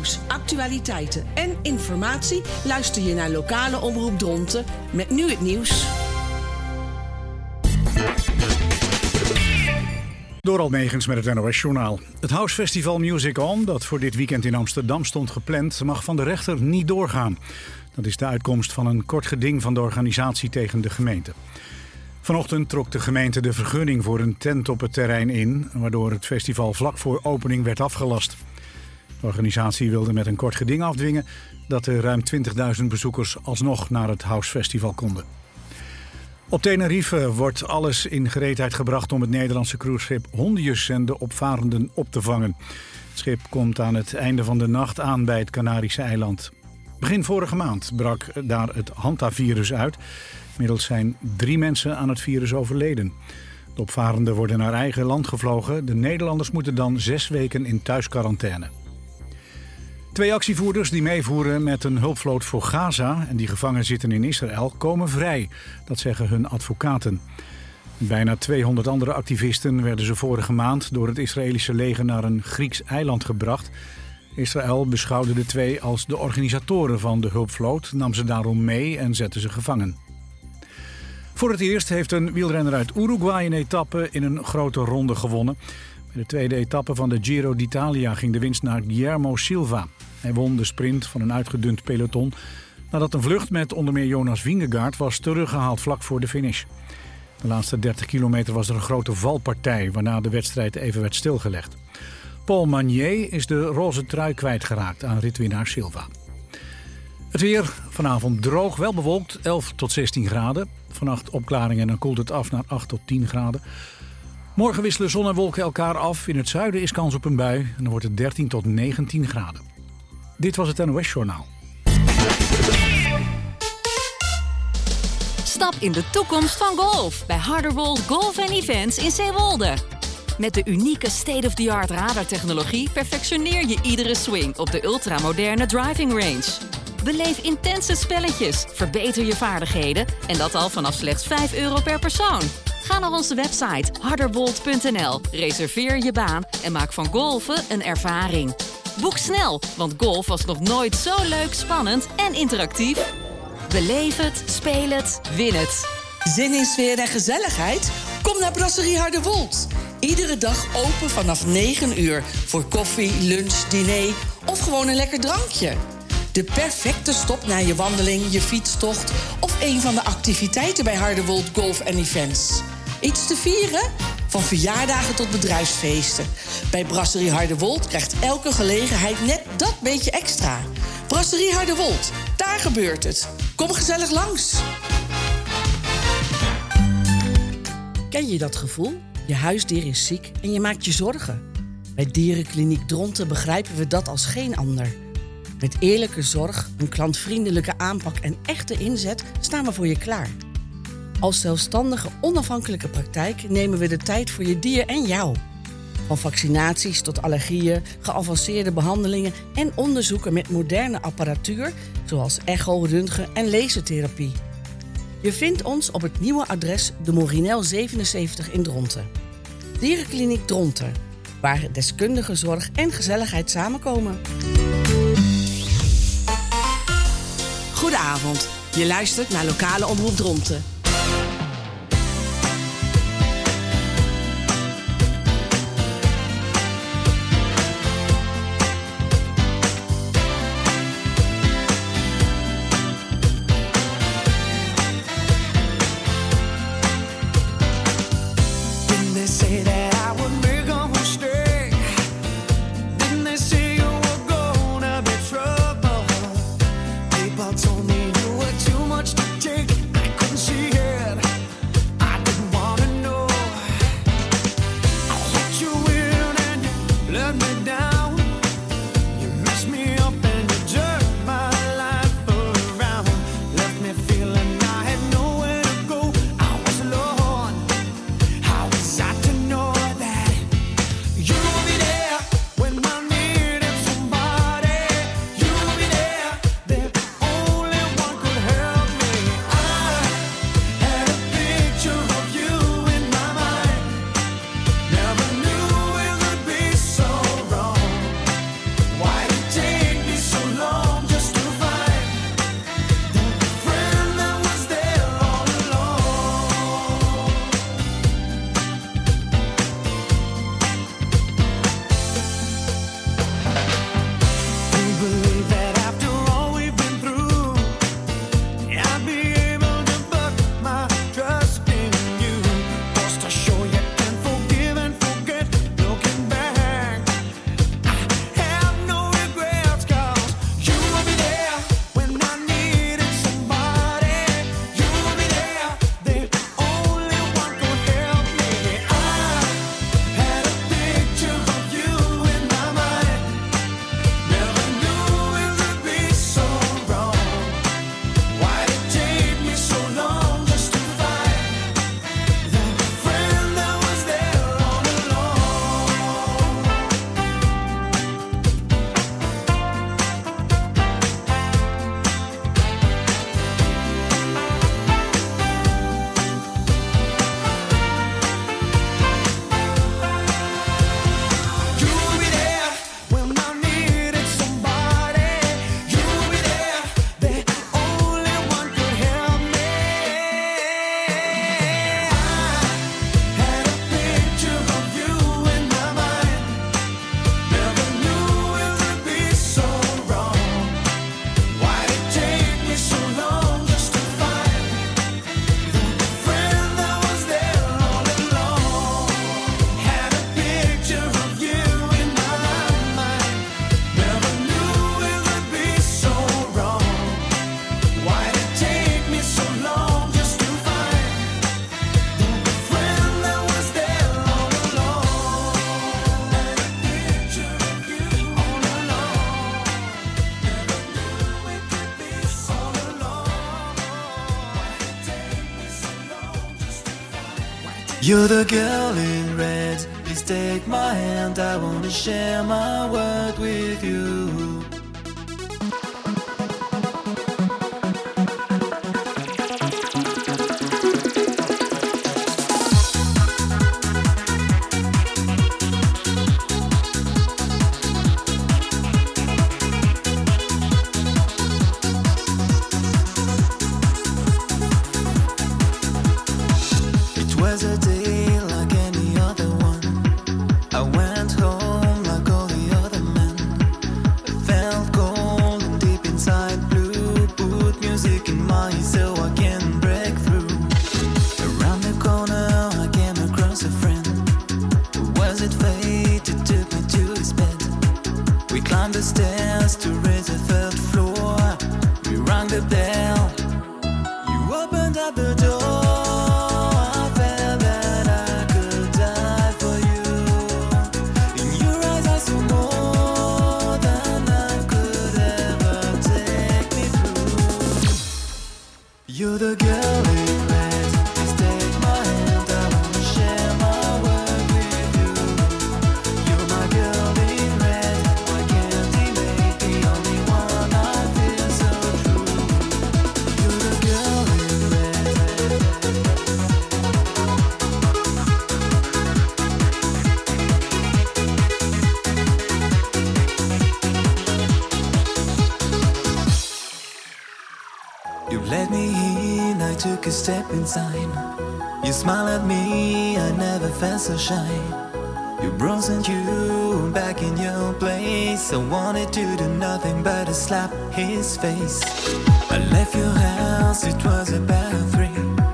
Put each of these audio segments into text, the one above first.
nieuws, actualiteiten en informatie luister je naar lokale omroep Dronten met nu het nieuws. Doral Megens met het NOS-journaal. Het House Festival Music On, dat voor dit weekend in Amsterdam stond gepland, mag van de rechter niet doorgaan. Dat is de uitkomst van een kort geding van de organisatie tegen de gemeente. Vanochtend trok de gemeente de vergunning voor een tent op het terrein in, waardoor het festival vlak voor opening werd afgelast. De organisatie wilde met een kort geding afdwingen dat de ruim 20.000 bezoekers alsnog naar het House Festival konden. Op Tenerife wordt alles in gereedheid gebracht om het Nederlandse cruiseschip Hondius en de opvarenden op te vangen. Het schip komt aan het einde van de nacht aan bij het Canarische eiland. Begin vorige maand brak daar het hantavirus uit. Inmiddels zijn 3 mensen aan het virus overleden. De opvarenden worden naar eigen land gevlogen. De Nederlanders moeten dan 6 weken in thuisquarantaine. 2 actievoerders die meevoeren met een hulpvloot voor Gaza en die gevangen zitten in Israël komen vrij. Dat zeggen hun advocaten. Bijna 200 andere activisten werden ze vorige maand door het Israëlische leger naar een Grieks eiland gebracht. Israël beschouwde de 2 als de organisatoren van de hulpvloot, nam ze daarom mee en zette ze gevangen. Voor het eerst heeft een wielrenner uit Uruguay een etappe in een grote ronde gewonnen. Bij de tweede etappe van de Giro d'Italia ging de winst naar Guillermo Silva. Hij won de sprint van een uitgedund peloton nadat een vlucht met onder meer Jonas Vingegaard was teruggehaald vlak voor de finish. De laatste 30 kilometer was er een grote valpartij waarna de wedstrijd even werd stilgelegd. Paul Magnier is de roze trui kwijtgeraakt aan ritwinnaar Silva. Het weer, vanavond droog, wel bewolkt, 11 tot 16 graden. Vannacht opklaringen en dan koelt het af naar 8 tot 10 graden. Morgen wisselen zon en wolken elkaar af. In het zuiden is kans op een bui en dan wordt het 13 tot 19 graden. Dit was het NOS-journaal. Stap in de toekomst van golf bij Harderwold Golf & Events in Zeewolde. Met de unieke state-of-the-art radartechnologie perfectioneer je iedere swing op de ultramoderne driving range. Beleef intense spelletjes, verbeter je vaardigheden en dat al vanaf slechts €5 per persoon. Ga naar onze website harderwold.nl, reserveer je baan en maak van golfen een ervaring. Boek snel, want golf was nog nooit zo leuk, spannend en interactief. Beleef het, speel het, win het. Zin in sfeer en gezelligheid? Kom naar Brasserie Harderwold. Iedere dag open vanaf 9 uur voor koffie, lunch, diner of gewoon een lekker drankje. De perfecte stop na je wandeling, je fietstocht of een van de activiteiten bij Harderwold Golf & Events. Iets te vieren? Van verjaardagen tot bedrijfsfeesten. Bij Brasserie Harderwold krijgt elke gelegenheid net dat beetje extra. Brasserie Harderwold, daar gebeurt het. Kom gezellig langs. Ken je dat gevoel? Je huisdier is ziek en je maakt je zorgen. Bij Dierenkliniek Dronten begrijpen we dat als geen ander. Met eerlijke zorg, een klantvriendelijke aanpak en echte inzet staan we voor je klaar. Als zelfstandige, onafhankelijke praktijk nemen we de tijd voor je dier en jou. Van vaccinaties tot allergieën, geavanceerde behandelingen en onderzoeken met moderne apparatuur, zoals echo, röntgen en lasertherapie. Je vindt ons op het nieuwe adres de Morinel 77 in Dronten. Dierenkliniek Dronten, waar deskundige zorg en gezelligheid samenkomen. Goedenavond, je luistert naar lokale omroep Dronten. Told me you were too much to take. I couldn't see it. You're the girl in red. Please take my hand. I wanna share my world with you. Took a step inside. You smile at me, I never felt so shy. You brought you back in your place. I wanted to do nothing but to slap his face. I left your house, it was about 3.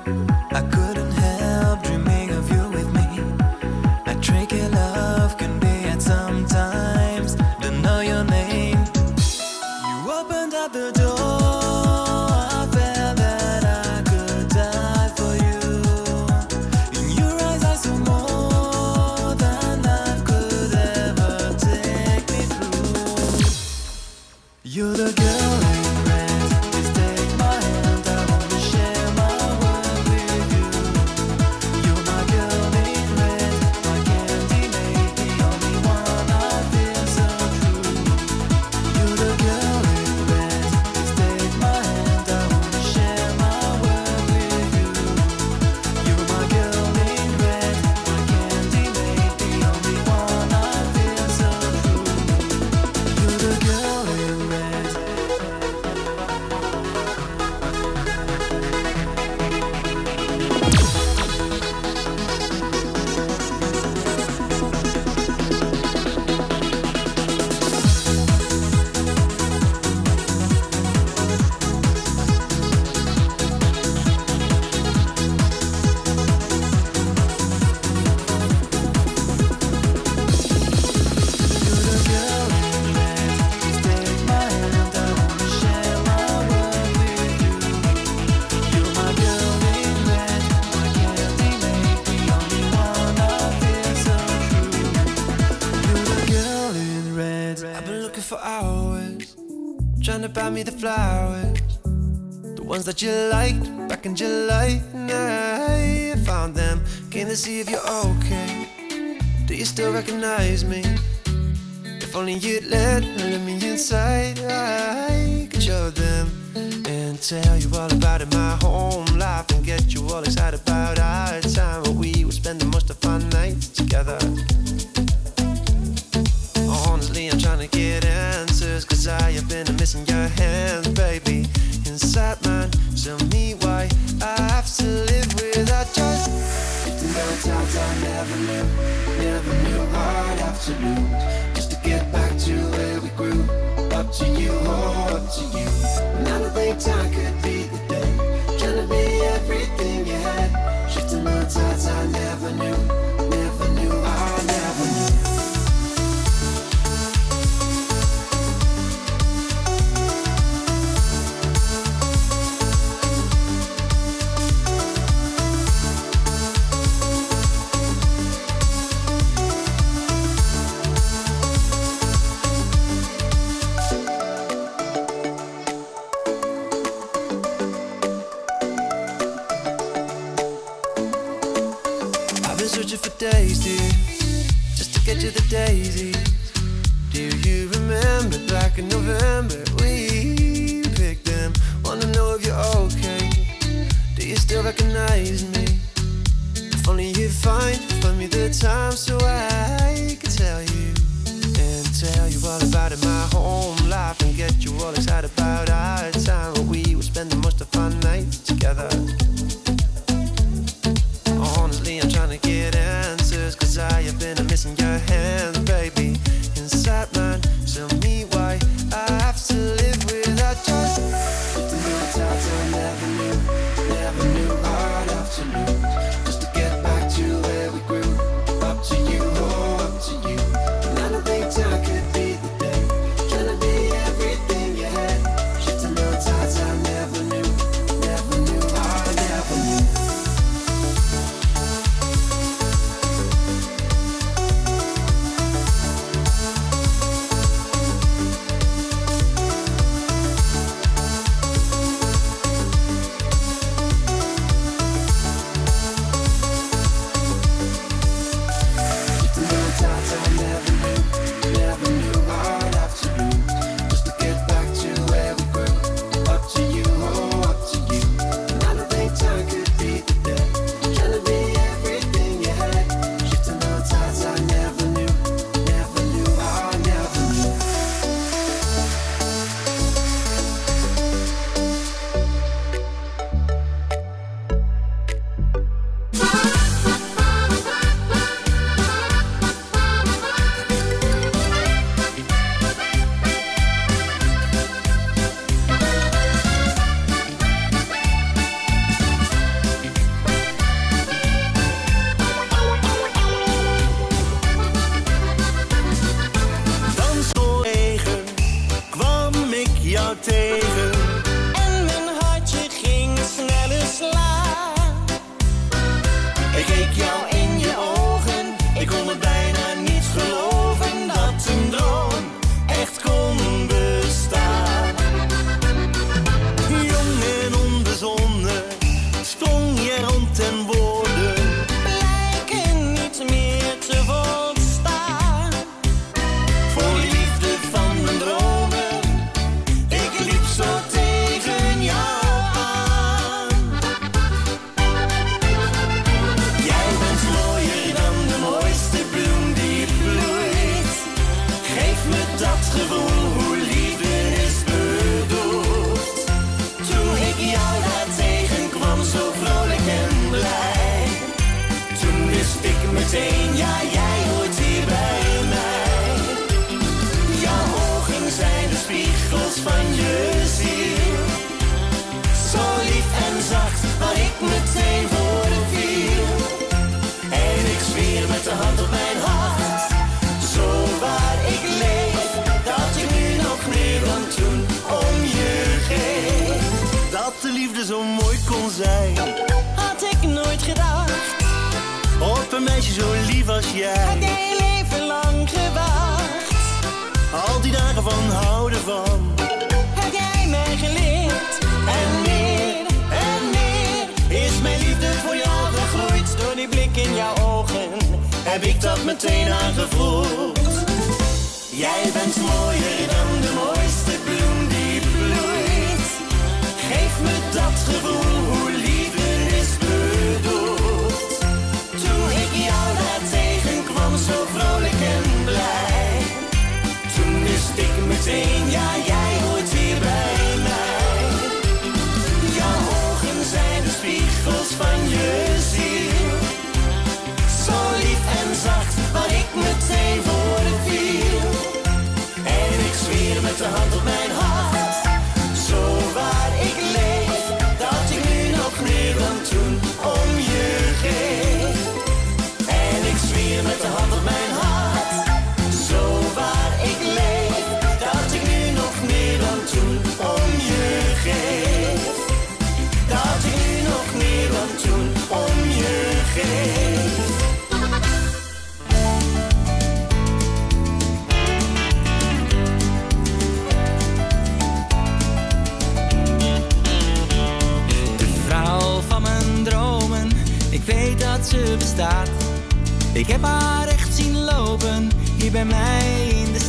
I couldn't help dreaming of you with me. A tricky love can be at sometimes. Don't know your name. You opened up the door. You're the girl in red. Please take my hand. I wanna share my world with you. You're my girl in red. My candy made the only one. I feel so true. You're the girl in red. Please take my hand. I wanna share my world with you. You're my girl in red. My candy made the only one. I feel so true. You're the girl in red. Buy me the flowers, the ones that you liked back in July. And I found them, came to see if you're okay. Do you still recognize me? If only you'd let me inside, I could show them and tell you all about it, my home life, and get you all excited about our time where we were spending most of our nights together. Honestly, I'm trying to get answers, cause I have been missing your hands, baby. Inside mine, tell me why I have to live without just drifting down times I never knew I'd have to lose, just to get back to where we grew. Up to you, oh, up to you. Never think time could be the day, trying to be everything you had. Drifting down times I never knew I never knew. days, dear, just to get you the daisies. Do you remember back in November we picked them? Wanna know if you're okay. Do you still recognize me? If only you'd find me the time so I could tell you all about it, my home life, and get you all excited about our time when we would spend the most of our nights together. Honestly, I'm trying to get answers, 'cause I have been missing your hands, baby. Inside mine, tell me why I have to live without you. Just to know the times I never knew I'd have to lose, just to get back to where we grew. Up to you, oh, up to you. And I don't think time could be the day, trying to be everything you had. Just to know the times I never knew I never knew. Meteen voor de viel. En ik zweer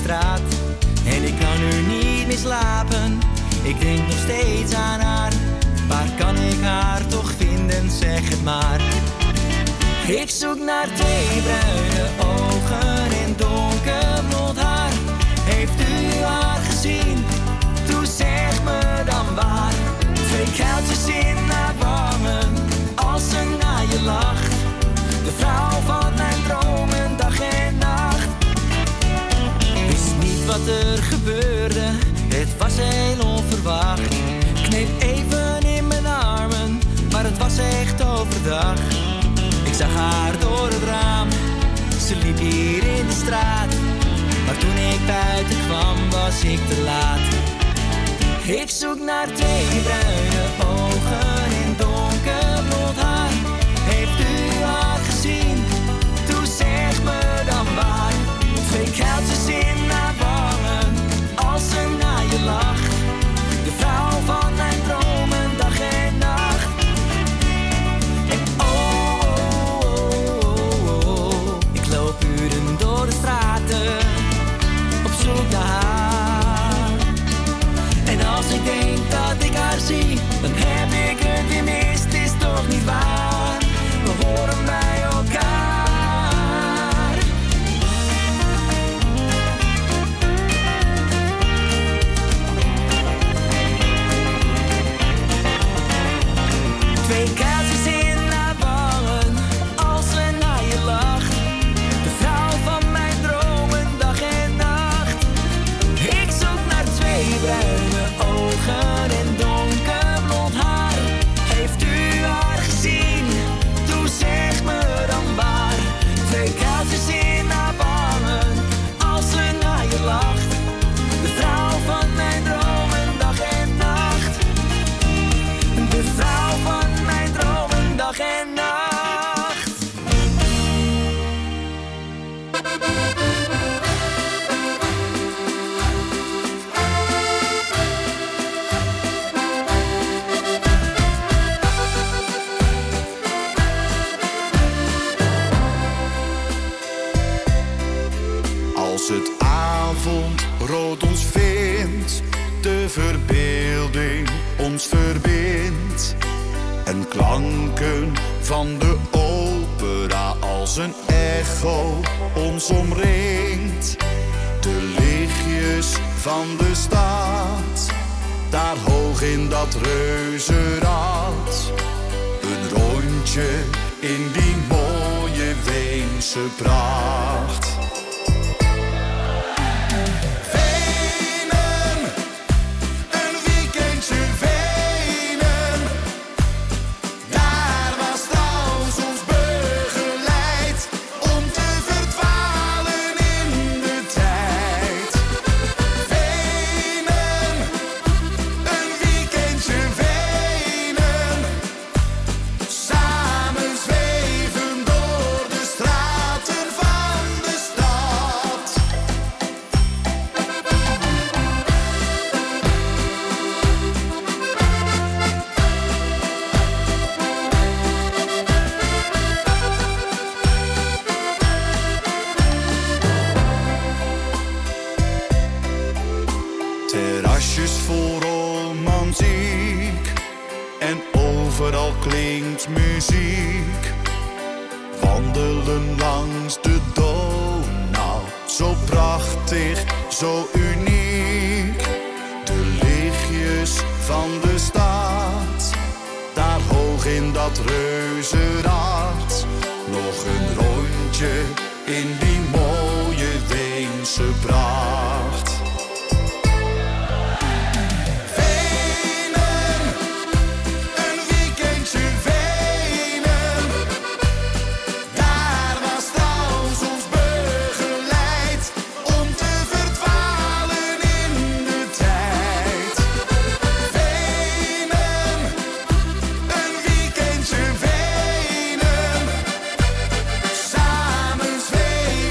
straat. En ik kan nu niet meer slapen. Ik denk nog steeds aan haar. Waar kan ik haar toch vinden, zeg het maar. Ik zoek naar twee bruine ogen en donkerblond haar. Heeft u haar gezien? Toe zeg me dan waar. Twee kuiltjes in haar wangen, als ze naar je lacht. De vrouw van mijn dromen, dag en nacht. Wist niet wat er gebeurde, het was heel onverwacht. Kneep even in mijn armen, maar het was echt overdag. Ik zag haar door het raam, ze liep hier in de straat. Maar toen ik buiten kwam, was ik te laat. Ik zoek naar twee bruine ogen en donkerblond haar. Heeft u haar gezien? Toe zeg me dan waar. Twee kuiltjes in haar wangen, als ze naar je lacht. De vrouw van mijn dromen, dag en nacht. En oh, oh, oh, oh, oh. Ik loop uren door de straten, op zoek naar haar. En als ik denk dat ik haar zie, dan heb ik het weer mis, het is toch niet waar. We horen bij elkaar. Twee kuiltjes in haar wangen, als ze naar je lacht. De vrouw van mijn dromen, dag en nacht. Ik zoek naar twee bruine ogen en donkerblond haar. Heeft u haar gezien? Toe zeg me dan waar. Twee kuiltjes in haar wangen, als ze naar je lacht. De vrouw van mijn dromen, dag en nacht. De vrouw van mijn dromen, dag en nacht. Als het avondrood ons vindt, de verbeelding ons verbindt. En klanken van de opera als een echo ons omringt. De lichtjes van de stad, daar hoog in dat reuzenrad. Een rondje in die mooie Weense pracht. Terrasjes vol romantiek en overal klinkt muziek. Wandelen langs de Donau, zo prachtig, zo uniek. De lichtjes van de stad, daar hoog in dat reuzenrad. Nog een rondje in die mooie Weense pracht. Samen zweven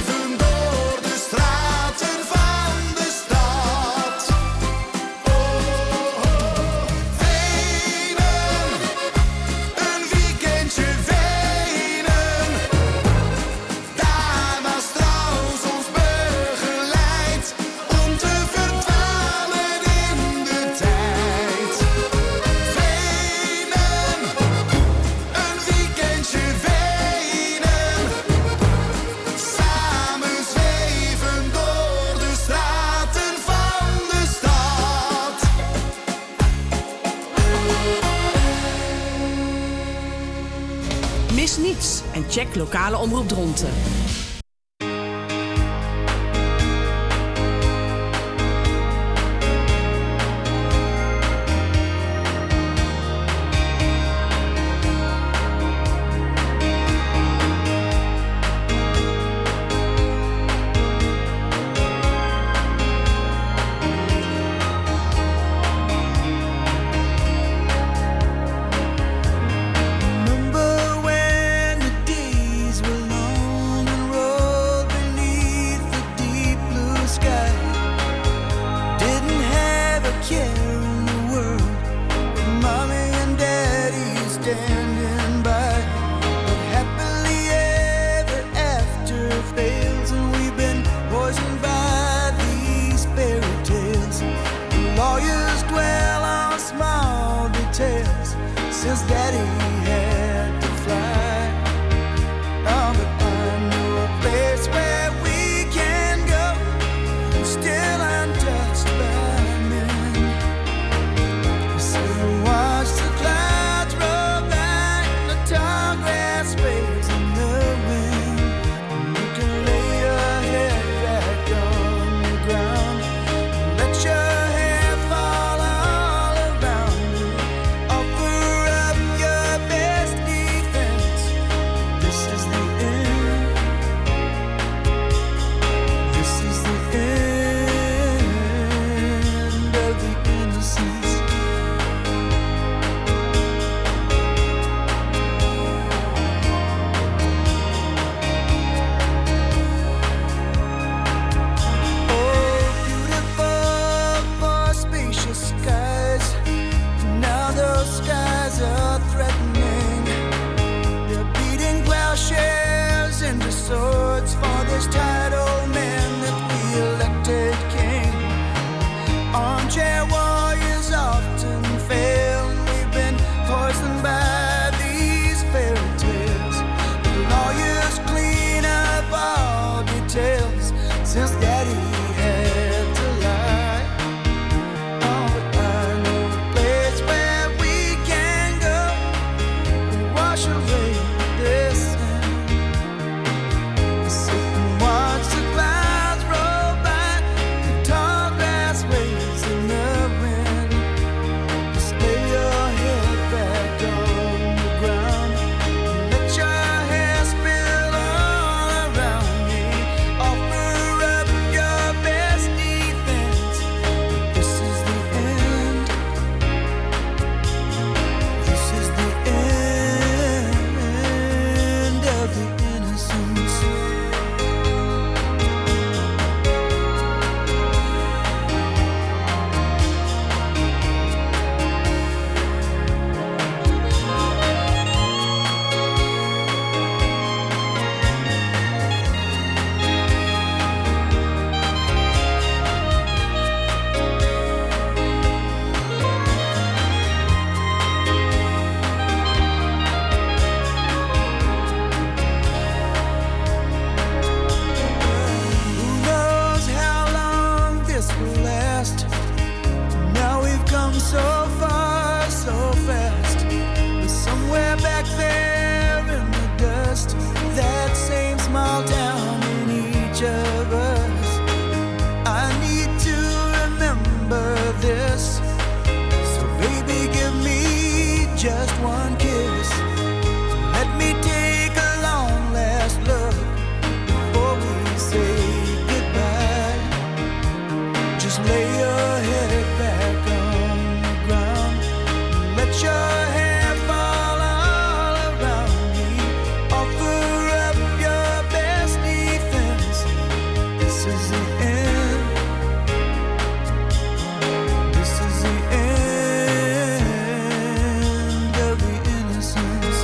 fiets en check lokale omroep Dronten. Remember when the days were long and rolled beneath the deep blue sky? Didn't have a care in the world, with mommy and daddy standing by. But happily ever after fails, and we've been poisoned by these fairy tales. The lawyers dwell on small details, since daddy had to fly. Oh, but I know a place where we can go, still untouched by men. So watch the clouds roll by, the tall grass waves in the wind. You can lay your head back on the ground, let your hair fall all around you. Offer up your best defense. This is the end. This is the end of the innocence. Oh, beautiful for spacious skies. Now those skies are threatening. They're beating plowshares into swords for this tired old man that we elected king. Armchair warriors often fail, and we've been poisoned by these fairy tales. The lawyers clean up all details, since daddy had to lie. Oh, but I know a place where we can go and wash away this sin. Sit and watch the clouds roll by, the tall grass waves in the wind. Just lay your head back on the ground, let your hair spill all around me. Offer up your best defense. This is the end. This is the end of the innocence. Who knows how long this will last? Now we've come so far, so fast. But somewhere back there in the dust, that same small town in each of us. I need to remember this. So baby, give me just one kiss. Let me take a long last look before we say goodbye. Just lay your head back on the ground, let your hair fall all around me. Offer up your best defense. This is the end. This is the end of the innocence.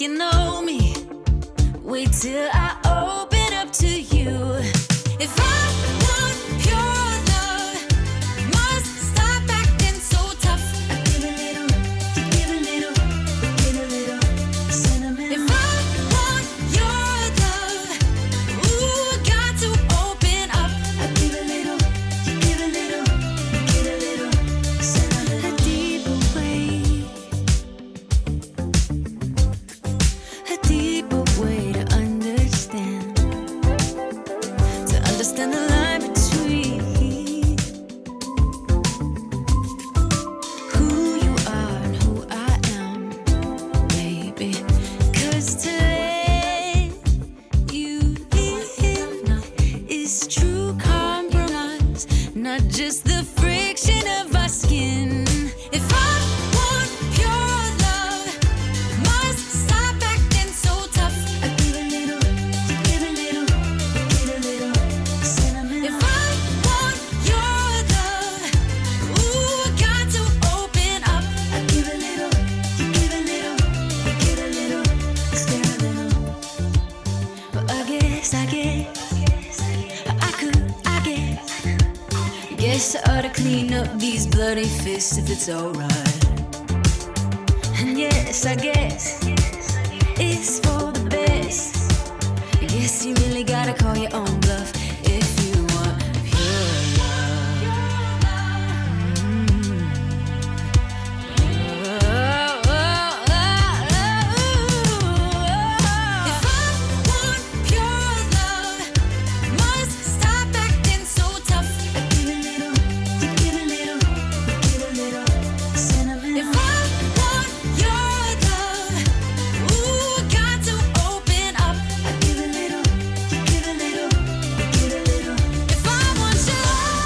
you know me. Wait till I open up to you. If I want pure love, must stop acting so tough. I give a little, you give a little, get a little sentimental. If I want your love, ooh, got to open up. I give a little, you give a little, get a little sentimental. A deeper way, a deeper way to understand the line between who you are and who I am, baby. 'Cause to let you live is true compromise, not just the friction of our skin. If I want pure love, must stop acting so tough. I give a little, you give a little, get a little. If I want your love, ooh, got to open up. I give a little, you give a little, get a little, stare a little. But I guess I ought to clean up these bloody fists if it's alright. And yes, I guess it's for the best. I guess you really gotta call your own bluff if you want pure love. If I want pure love, must stop acting so tough. I give a little, you give a little, get a little sentimental. If I want your love, ooh, got to open up. I give a little, you give a little, get a little. If I want your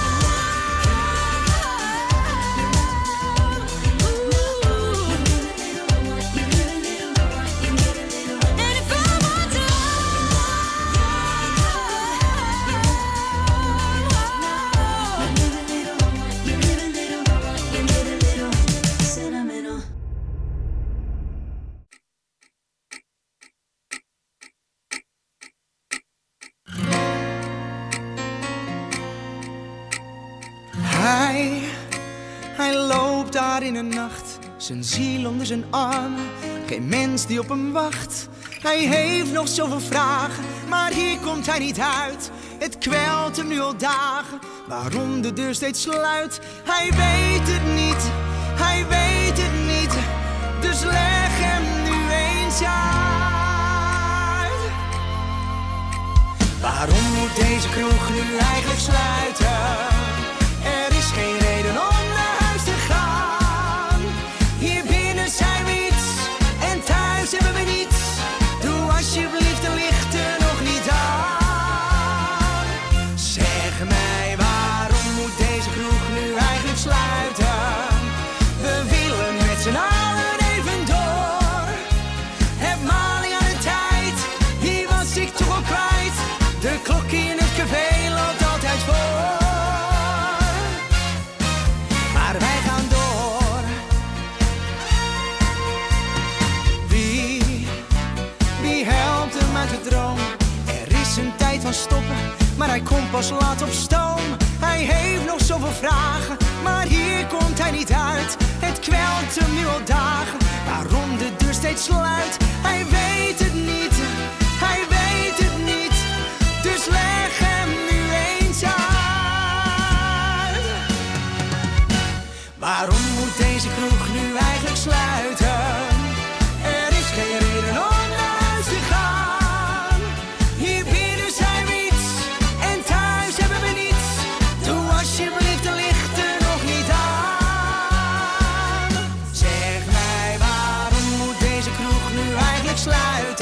Hij loopt daar in de nacht, zijn ziel onder zijn armen, geen mens die op hem wacht. Hij heeft nog zoveel vragen, maar hier komt hij niet uit. Het kwelt hem nu al dagen, waarom de deur steeds sluit. Hij weet het niet, hij weet het niet, dus leg hem nu eens uit. Waarom moet deze kroeg nu eigenlijk sluiten? Er is geen reden om naar huis te gaan. Hier binnen zijn we iets en thuis hebben we niets. Doe alsjeblieft de lichten nog niet aan. Zeg mij, waarom moet deze kroeg nu eigenlijk sluiten? We willen met z'n allen even door. Heb maling aan de tijd, die was ik toch al kwijt. De klok in het café loopt altijd voor. Maar wij gaan door. Wie helpt hem uit de droom? Er is een tijd van stoppen, maar hij komt pas laat op stoom. Hij heeft nog zoveel vragen, maar hier komt hij niet uit. Het kwelt hem nu al dagen, waarom de deur steeds sluit. Hij weet het niet, hij weet het niet, dus leg hem nu eens uit. Waarom moet deze kroeg nu eigenlijk sluiten? Er is geen reden om naar huis te gaan. Hier binnen zijn we iets en thuis hebben we niets. Doe alsjeblieft de lichten nog niet aan. Zeg mij, waarom moet deze kroeg nu eigenlijk sluiten?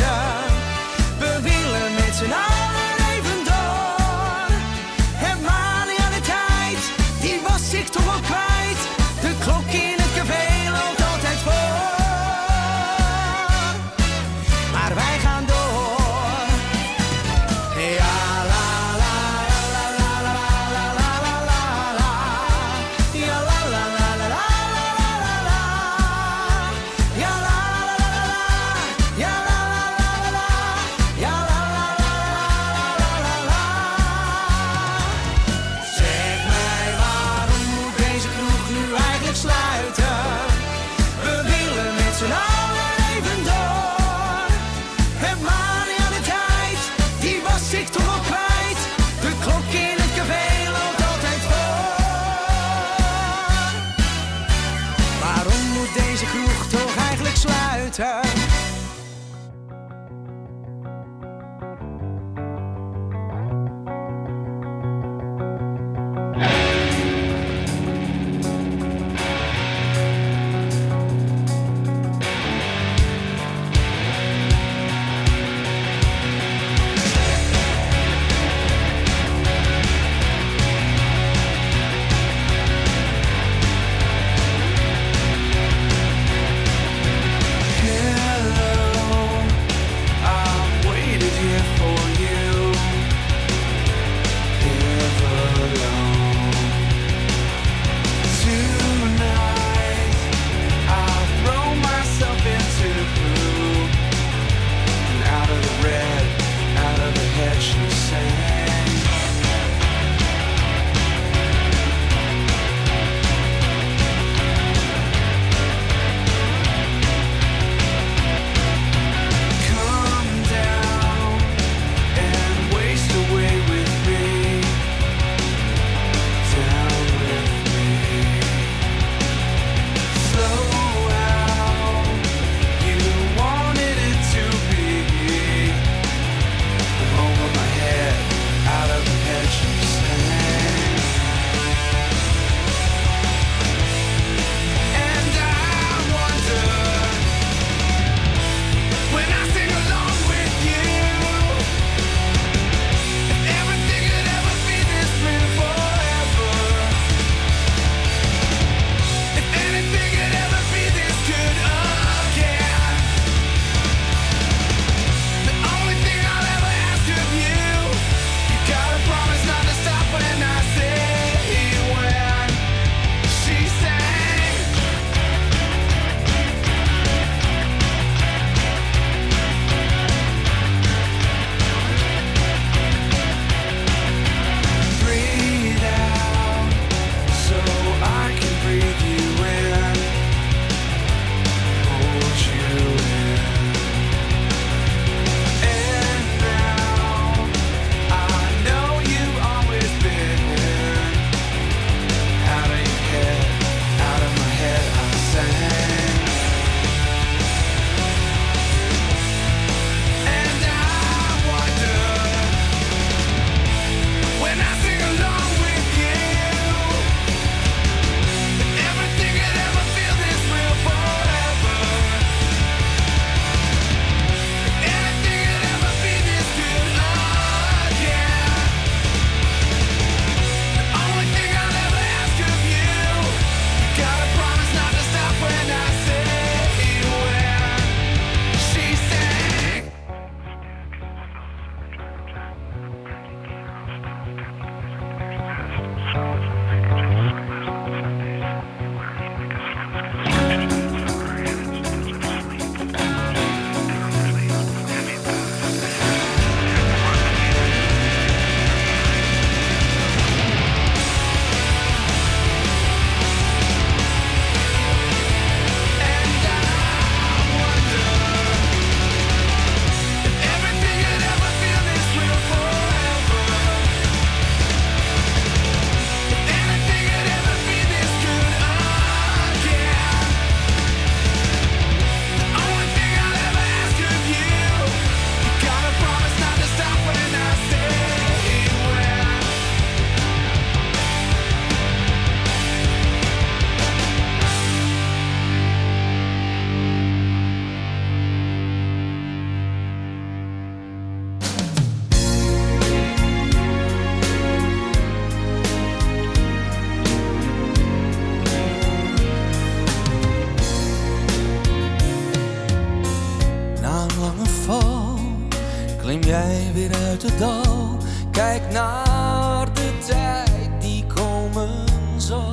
tijd die komen zal.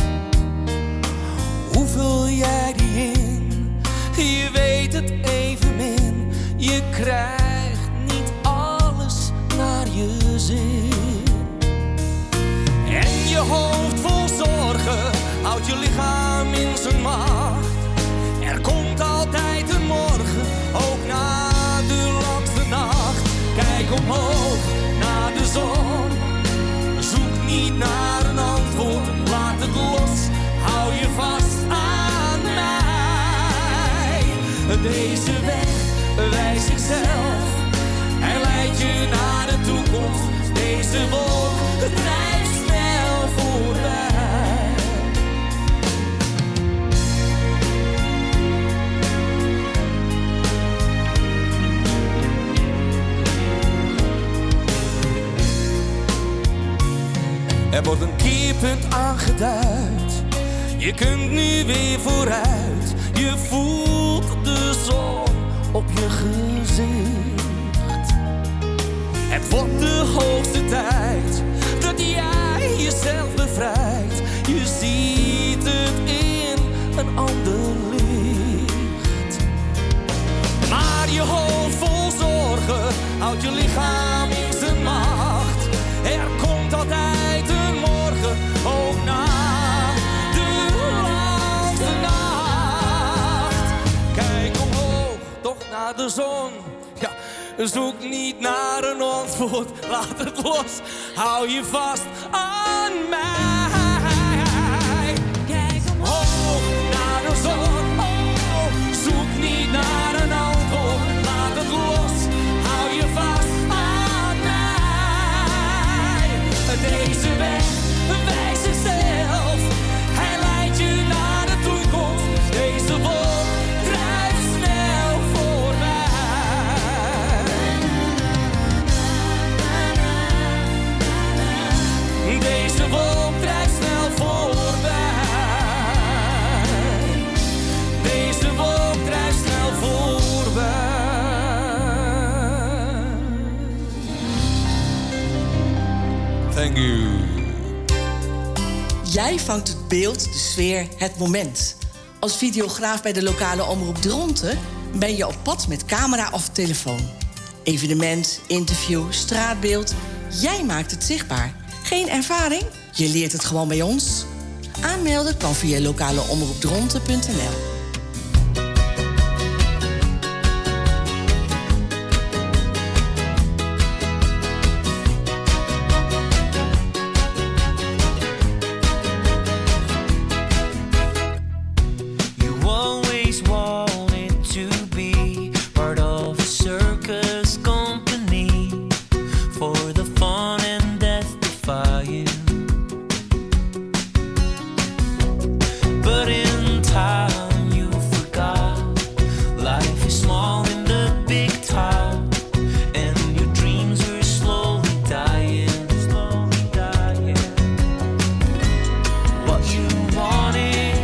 Hoe vul jij die in? Je weet het evenmin. Je krijgt niet alles naar je zin. En je hoofd vol zorgen houdt je lichaam in zijn macht. Er komt altijd een morgen, ook na de langste nacht. Kijk omhoog naar de zon. Zoek niet naar een antwoord, laat het los. Hou je vast aan mij. Deze weg wijst zichzelf. Hij leidt je naar de toekomst. Deze wolk drijft snel voorbij. Er wordt een keerpunt aangeduid. Je kunt nu weer vooruit. Je voelt de zon op je gezicht. Het wordt de hoogste tijd dat jij jezelf bevrijdt. Je ziet het in een ander licht. Maar je hoofd vol zorgen houdt je lichaam in zijn macht. Er komt altijd een morgen, ook na de langste nacht. Kijk omhoog, toch naar de zon. Ja, zoek niet naar een antwoord, laat het los. Hou je vast aan mij. Kijk omhoog naar de zon. Oh, zoek niet naar een antwoord, laat het los. Hou je vast aan mij. Deze weg wijst zichzelf. Hij leidt je naar de toekomst. Deze wolk drijft snel voorbij. Deze wolk drijft snel voorbij. Deze wolk drijft snel voorbij. Thank you. Jij vangt het beeld, de sfeer, het moment. Als videograaf bij de lokale omroep Dronten ben je op pad met camera of telefoon. Evenement, interview, straatbeeld. Jij maakt het zichtbaar. Geen ervaring? Je leert het gewoon bij ons. Aanmelden kan via lokaleomroepdronten.nl. You always wanted to be part of a circus company for the fun and death defying. But in time you forgot life is small in the big top, and your dreams were slowly dying. What you wanted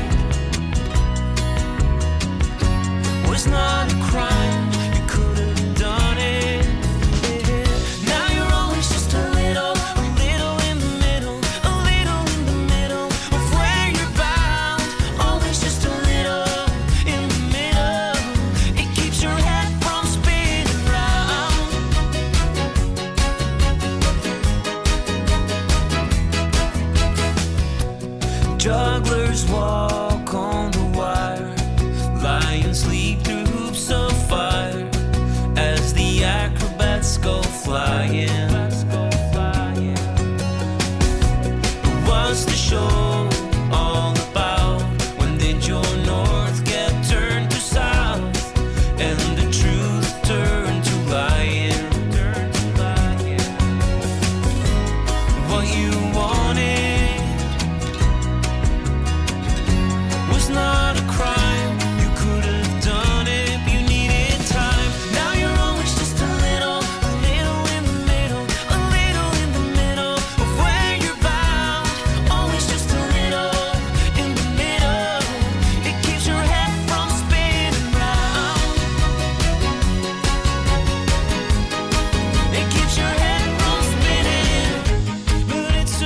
was not a crime, you could have done it. Now you're always just a little in the middle, a little in the middle of where you're bound. Always just a little in the middle. It keeps your head from spinning round. Jugglers walk on the wire, lions leap through hoops of fire as the acrobats go flying. What's the show all about? When did your north get turned to south and the truth turned to lying? What you wanted was not a crime, you could have done it, but you needed time. Now you're always just a little in the middle, a little in the middle of where you're bound. Always just a little in the middle. It keeps your head from spinning round. It keeps your head from spinning, but it's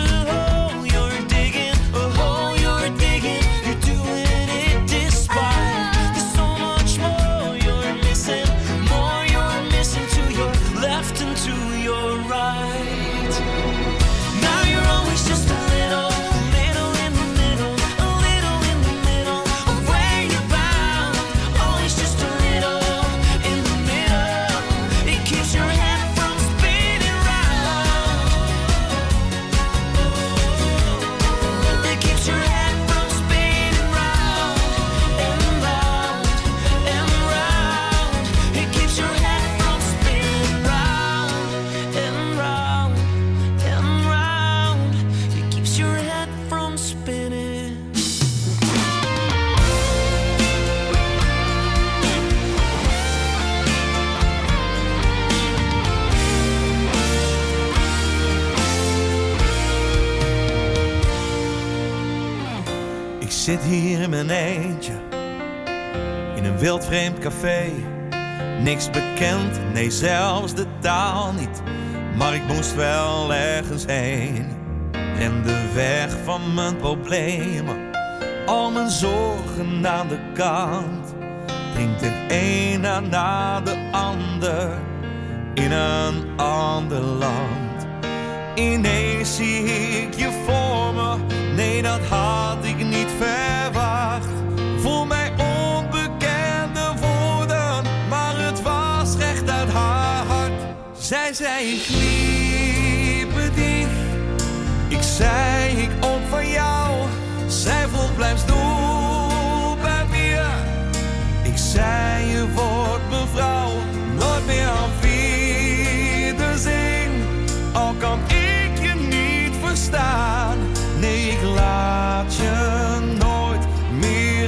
zit hier in mijn eentje, in een wildvreemd café. Niks bekend, nee zelfs de taal niet, maar ik moest wel ergens heen. Rende weg van mijn problemen, al mijn zorgen aan de kant. Drinkt de een na de ander in een ander land. Ineens zie ik je voor me, nee dat had ik niet verwacht. Voor mij onbekende woorden, maar het was recht uit haar hart. Zij zei ik liep dich, ik zei ik ook van jou. Zij vroeg blijf stoel bij mir, ik zei je wordt mevrouw. Nooit meer auf Wiedersehen, al kan ik je niet verstaan. Nee, ik laat je nooit meer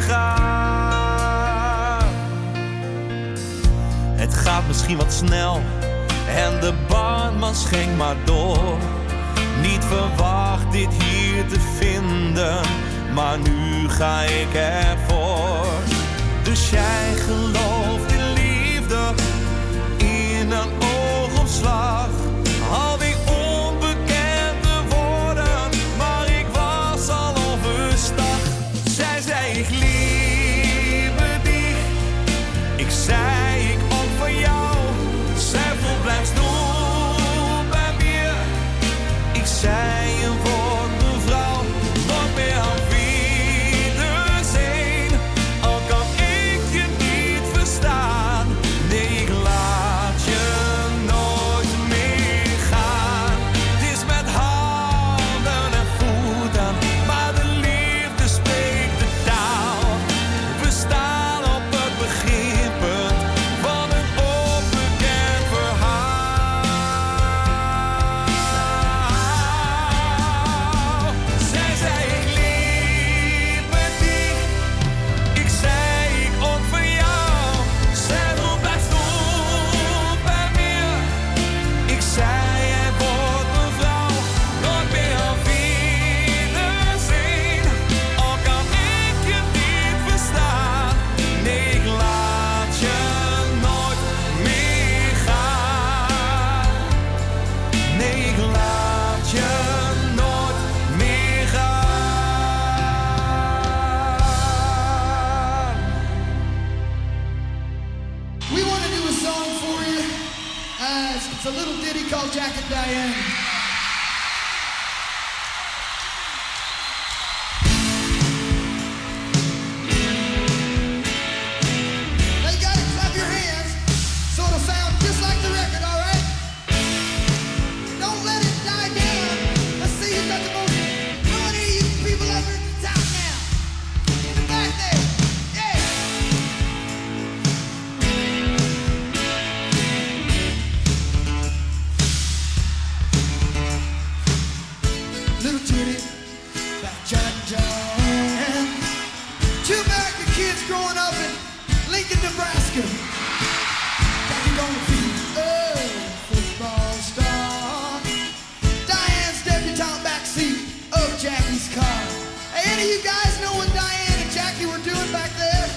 gaan. Het gaat misschien wat snel en de barman schenkt maar door. Niet verwacht dit hier te vinden, maar nu ga ik ervoor. Dus jij gelooft in liefde, in een oogopslag. Al die onbekende woorden, maar ik was al overstag. Zij zei ik liebe dich, ik zei ik ook van jou. Zij vroeg blijf stoel bij mir, ik zei je wordt mevrouw. Nooit meer auf Wiedersehen, al kan ik je niet verstaan. Nee, ik laat je nooit meer gaan. Het is met handen en voeten, maar de liefde spreekt de taal. We staan op het beginpunt van een onbekend verhaal. Zij zei ik liep met dich, ik zei ik ook van jou. Zij vroeg blijf stoel bij mir, ik zei jij wordt mevrouw. Nooit meer auf Wiedersehen, al kan ik je niet verstaan. Nee, ik laat je nooit meer gaan. Nee, ik laat je nooit meer gaan. We want to do a song for you. It's a little ditty called Jack and Diane. Now you gotta clap your hands so it'll sound just like the record, all right? Don't let it die down. Let's see who's got the most money, you people up in town now. In the back there, yeah. Little titty, that Jack Diane. Two American kids growing up in Lincoln, Nebraska. Jackie gonna be a football star. Diane's debutante backseat of Jackie's car. Hey, any of you guys know what Diane and Jackie were doing back there?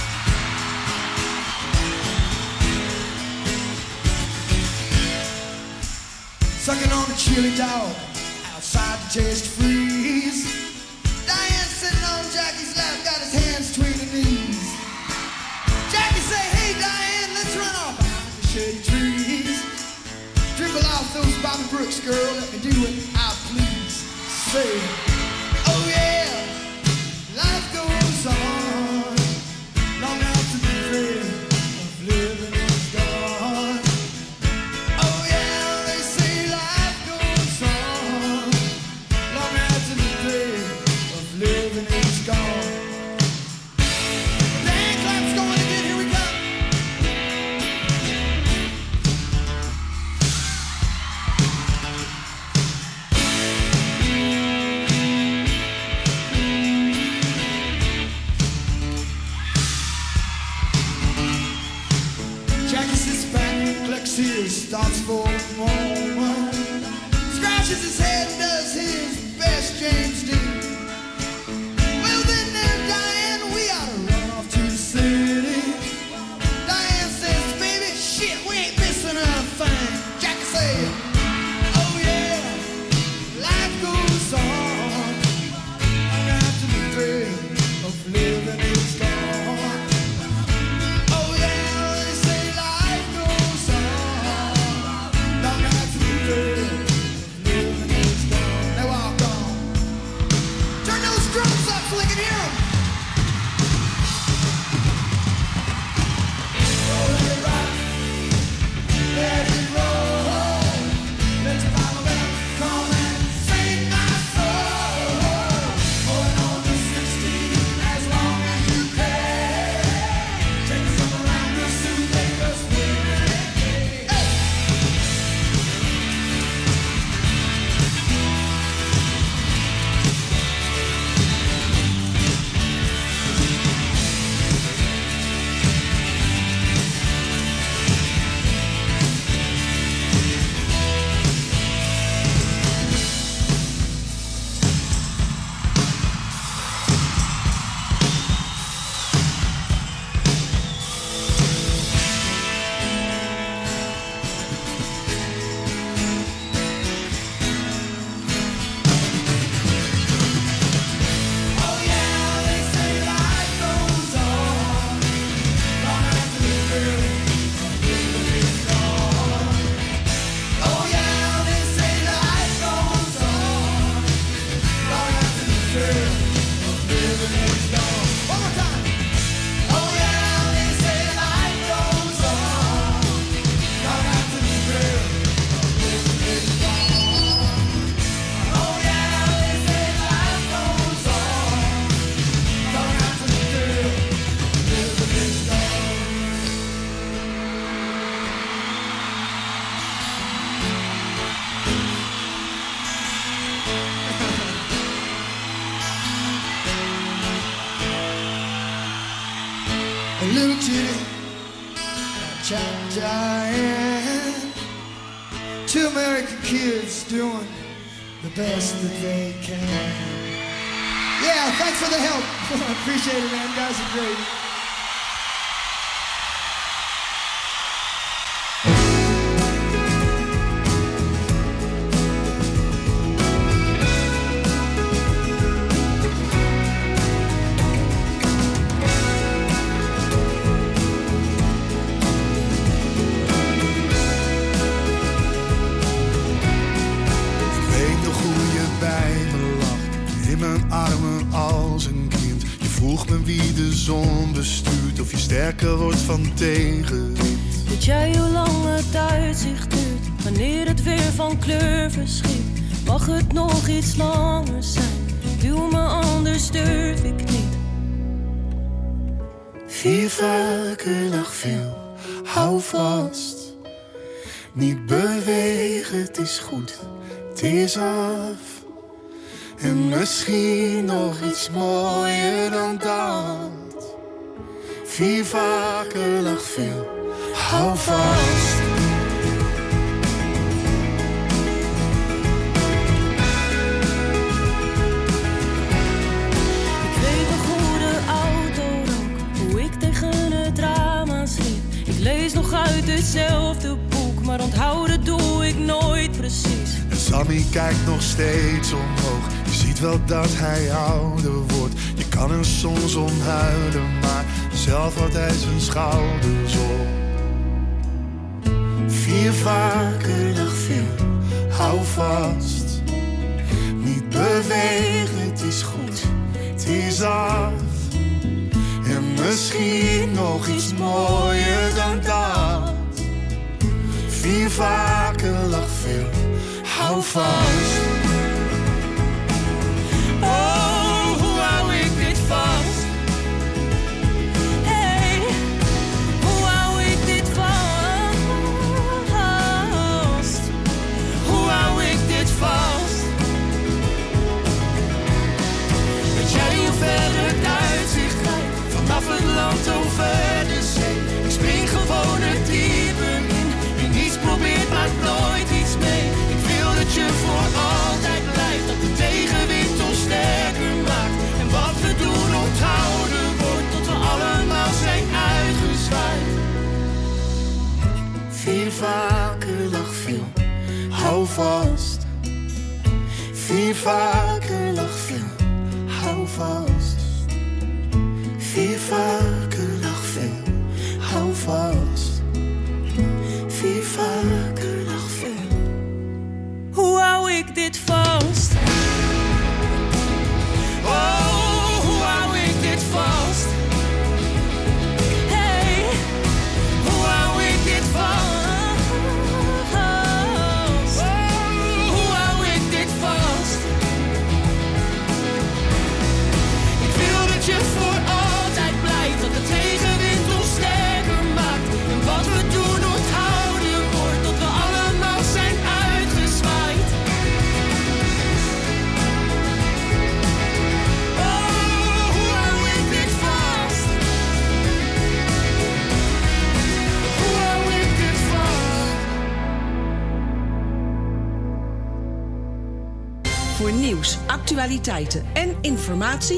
Sucking on a chili dog outside the taste freeze. Diane sitting on Jackie's lap, got his hands between her knees. Jackie say, hey Diane, let's run off behind the shady trees. Dribble off those Bobby Brooks, girl, let me do what I please. Say, oh yeah, life goes on long after the dread of living is gone. Oh yeah, they say life goes on long after the dread of living is gone. The hand clap's going again, here we go. little Judy, Giant. Two American kids doing the best that they can. Yeah, thanks for the help. I appreciate it, man. You guys are great. Wie de zon bestuurt of je sterker wordt van tegenwind. Weet jij hoe lang het uitzicht duurt, wanneer het weer van kleur verschiet? Mag het nog iets langer zijn, duw me anders durf ik niet. 4 vaker nog veel, hou vast. Niet bewegen, het is goed, het is af. En misschien nog iets mooier dan dat. 4 vaker nog veel, hou vast. Ik weet nog hoe de auto rook, hoe ik tegen het raam aansliep. Ik lees nog uit hetzelfde boek, maar onthouden doe ik nooit precies. En Sammy kijkt nog steeds omhoog. Je ziet wel dat hij ouder wordt. Je kan er soms om huilen, maar zelf houdt hij zijn schouders op. 4 vaker nog veel, hou vast. Niet bewegen, het is goed, het is af. En misschien nog iets mooier dan dat. 4 vaker nog veel, hou vast. Oh, hoe hou ik dit vast? Hey, hoe hou ik dit vast? Hoe hou ik dit vast? Weet jij hoe ver het uitzicht lijkt? Vanaf het land over de zee. Ik spring gewoon het diepe in. Wie niets probeert maakt nooit iets mee. Ik wil dat je voor altijd blijft. Dat de tegenwind ons sterker maakt. En wat we doen onthouden wordt. Tot we allemaal zijn uitgezwaaid. 4 vaker nog veel, hou vast. 4 vaker nog veel, hou vast. 4 vaker nog veel, hou vast. 4 vaker nog veel. Hoe hou ik dit vast? Oh, hoe hou ik dit vast? Hey, hoe hou ik dit vast? Hoe hou ik dit vast? Ik wil dat je voor altijd blijft, dat de tegenwind ons sterker maakt. En wat we doen onthouden wordt, tot we allemaal zijn uitgezwaaid. Oh, hoe hou ik dit vast? Hoe hou ik dit vast? Voor nieuws, actualiteiten en informatie